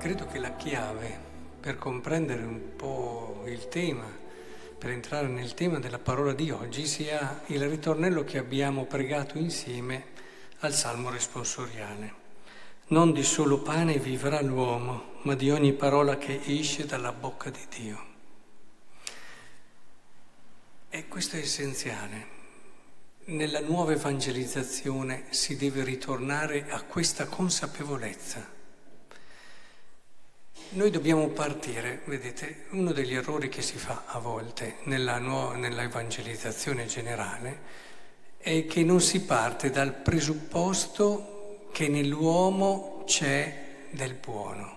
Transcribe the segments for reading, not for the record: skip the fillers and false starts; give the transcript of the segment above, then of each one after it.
Credo che la chiave per comprendere un po' il tema, per entrare nel tema della parola di oggi, sia il ritornello che abbiamo pregato insieme al Salmo responsoriale. Non di solo pane vivrà l'uomo, ma di ogni parola che esce dalla bocca di Dio. E questo è essenziale. Nella nuova evangelizzazione si deve ritornare a questa consapevolezza. Noi dobbiamo partire, vedete, uno degli errori che si fa a volte nella evangelizzazione generale è che non si parte dal presupposto che nell'uomo c'è del buono,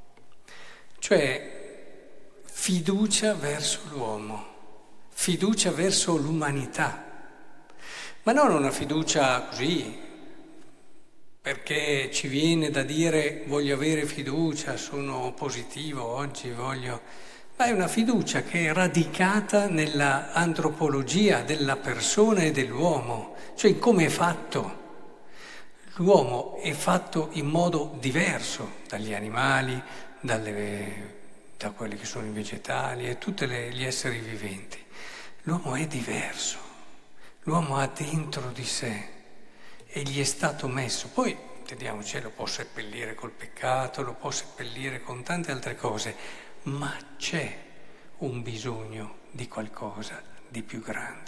cioè fiducia verso l'uomo, fiducia verso l'umanità, ma non una fiducia così, perché ci viene da dire voglio avere fiducia, sono positivo oggi, ma è una fiducia che è radicata nella antropologia della persona e dell'uomo, cioè in come è fatto. L'uomo è fatto in modo diverso dagli animali, da quelli che sono i vegetali e tutti gli esseri viventi. L'uomo è diverso, l'uomo ha dentro di sé e gli è stato messo. Poi, intendiamoci, lo può seppellire col peccato, lo può seppellire con tante altre cose, ma c'è un bisogno di qualcosa di più grande.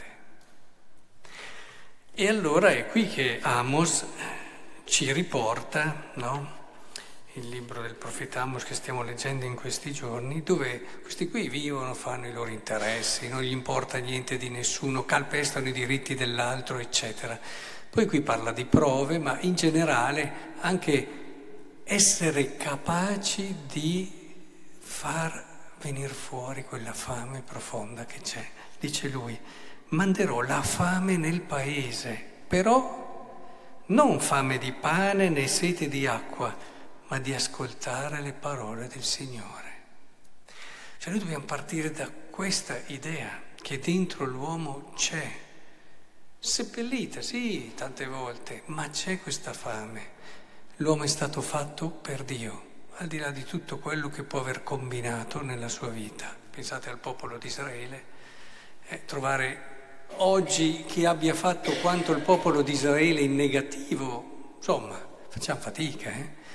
E allora è qui che Amos ci riporta, no? Il libro del profeta Amos che stiamo leggendo in questi giorni, dove questi qui vivono, fanno i loro interessi, non gli importa niente di nessuno, calpestano i diritti dell'altro, eccetera. Poi qui parla di prove, ma in generale anche essere capaci di far venire fuori quella fame profonda che c'è. Dice lui, manderò la fame nel paese, però non fame di pane né sete di acqua, ma di ascoltare le parole del Signore. Cioè noi dobbiamo partire da questa idea che dentro l'uomo c'è, seppellita, sì, tante volte, ma c'è questa fame. L'uomo è stato fatto per Dio, al di là di tutto quello che può aver combinato nella sua vita. Pensate al popolo di Israele, trovare oggi chi abbia fatto quanto il popolo di Israele in negativo, insomma, facciamo fatica,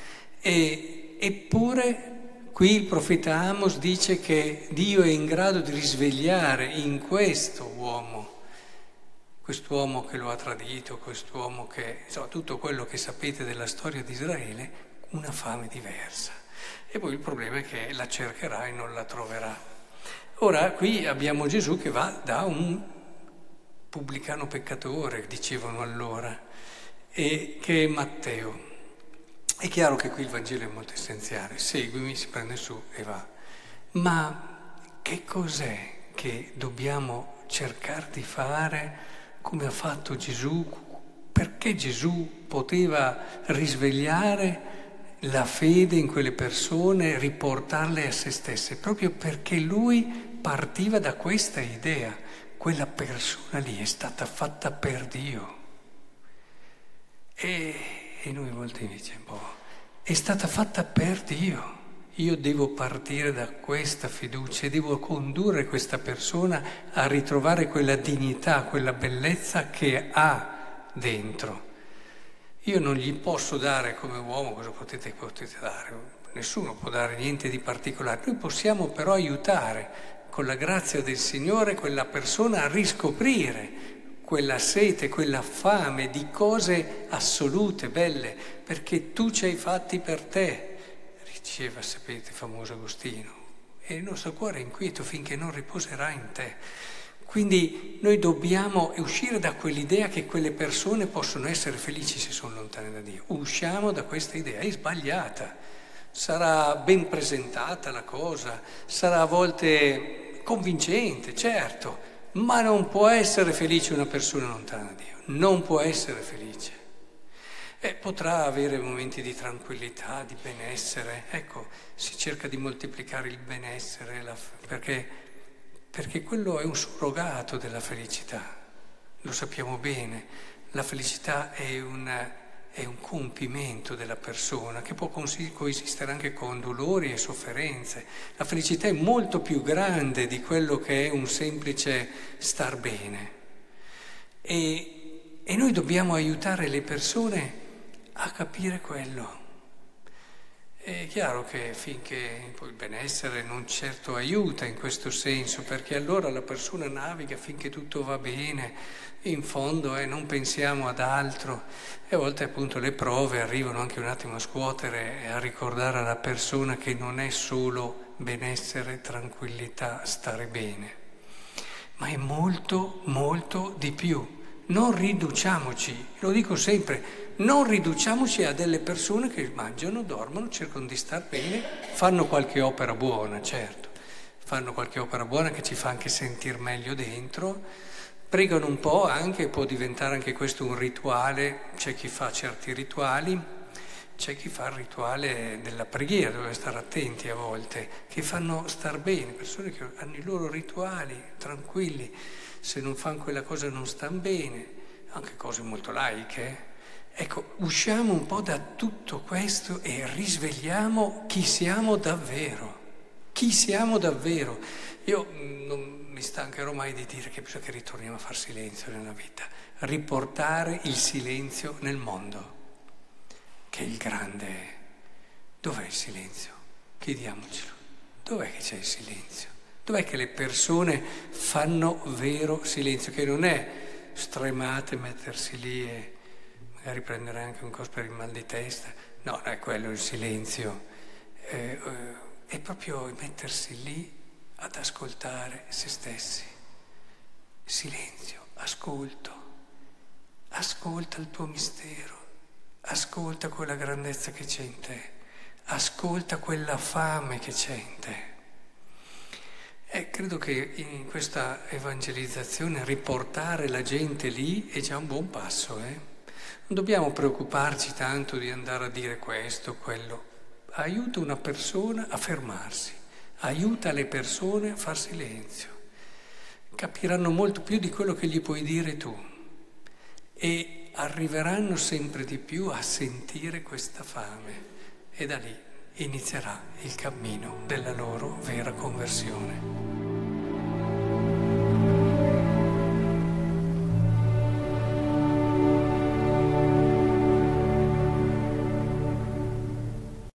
Eppure qui il profeta Amos dice che Dio è in grado di risvegliare in quest'uomo che lo ha tradito, quest'uomo che, insomma, tutto quello che sapete della storia di Israele, una fame diversa. E poi il problema è che la cercherà e non la troverà. Ora qui abbiamo Gesù che va da un pubblicano peccatore, dicevano allora, e che è Matteo. È chiaro che qui il Vangelo è molto essenziale, seguimi, si prende su e va. Ma che cos'è che dobbiamo cercare di fare come ha fatto Gesù? Perché Gesù poteva risvegliare la fede in quelle persone, riportarle a se stesse? Proprio perché lui partiva da questa idea, quella persona lì è stata fatta per Dio. E noi volte invece è stata fatta per Dio. Io devo partire da questa fiducia e devo condurre questa persona a ritrovare quella dignità, quella bellezza che ha dentro. Io non gli posso dare come uomo, cosa potete dare? Nessuno può dare niente di particolare. Noi possiamo però aiutare con la grazia del Signore quella persona a riscoprire quella sete, quella fame di cose assolute, belle, perché tu ci hai fatti per te, diceva, sapete, il famoso Agostino, e il nostro cuore è inquieto finché non riposerà in te. Quindi noi dobbiamo uscire da quell'idea che quelle persone possono essere felici se sono lontane da Dio. Usciamo da questa idea, è sbagliata. Sarà ben presentata la cosa, sarà a volte convincente, certo, ma non può essere felice una persona lontana da Dio, non può essere felice. Potrà avere momenti di tranquillità, di benessere, ecco, si cerca di moltiplicare il benessere, perché quello è un surrogato della felicità, lo sappiamo bene, la felicità è è un compimento della persona che può coesistere anche con dolori e sofferenze. La felicità è molto più grande di quello che è un semplice star bene. E noi dobbiamo aiutare le persone a capire quello. È chiaro che finché poi il benessere non certo aiuta in questo senso, perché allora la persona naviga finché tutto va bene, in fondo non pensiamo ad altro, e a volte appunto le prove arrivano anche un attimo a scuotere e a ricordare alla persona che non è solo benessere, tranquillità, stare bene, ma è molto, molto di più. Non riduciamoci, lo dico sempre, non riduciamoci a delle persone che mangiano, dormono, cercano di star bene, fanno qualche opera buona, certo, fanno qualche opera buona che ci fa anche sentire meglio dentro, pregano un po' anche, può diventare anche questo un rituale, c'è chi fa certi rituali, c'è chi fa il rituale della preghiera, dove stare attenti a volte, che fanno star bene, persone che hanno i loro rituali, tranquilli, se non fanno quella cosa non stanno bene, anche cose molto laiche. Ecco, usciamo un po' da tutto questo e risvegliamo chi siamo davvero. Chi siamo davvero. Io non mi stancherò mai di dire che bisogna che ritorniamo a far silenzio nella vita, riportare il silenzio nel mondo, che è il grande. Dov'è il silenzio? Chiediamocelo. Dov'è che c'è il silenzio? Dov'è che le persone fanno vero silenzio? Che non è stremate mettersi lì e magari prendere anche un coso per il mal di testa. No, non è quello il silenzio. È proprio mettersi lì ad ascoltare se stessi. Silenzio, ascolto. Ascolta il tuo mistero. Ascolta quella grandezza che c'è in te. Ascolta quella fame che c'è in te. Credo che in questa evangelizzazione riportare la gente lì è già un buon passo. Non dobbiamo preoccuparci tanto di andare a dire questo, quello. Aiuta una persona a fermarsi, aiuta le persone a far silenzio. Capiranno molto più di quello che gli puoi dire tu e arriveranno sempre di più a sentire questa fame e da lì inizierà il cammino della loro vera conversione.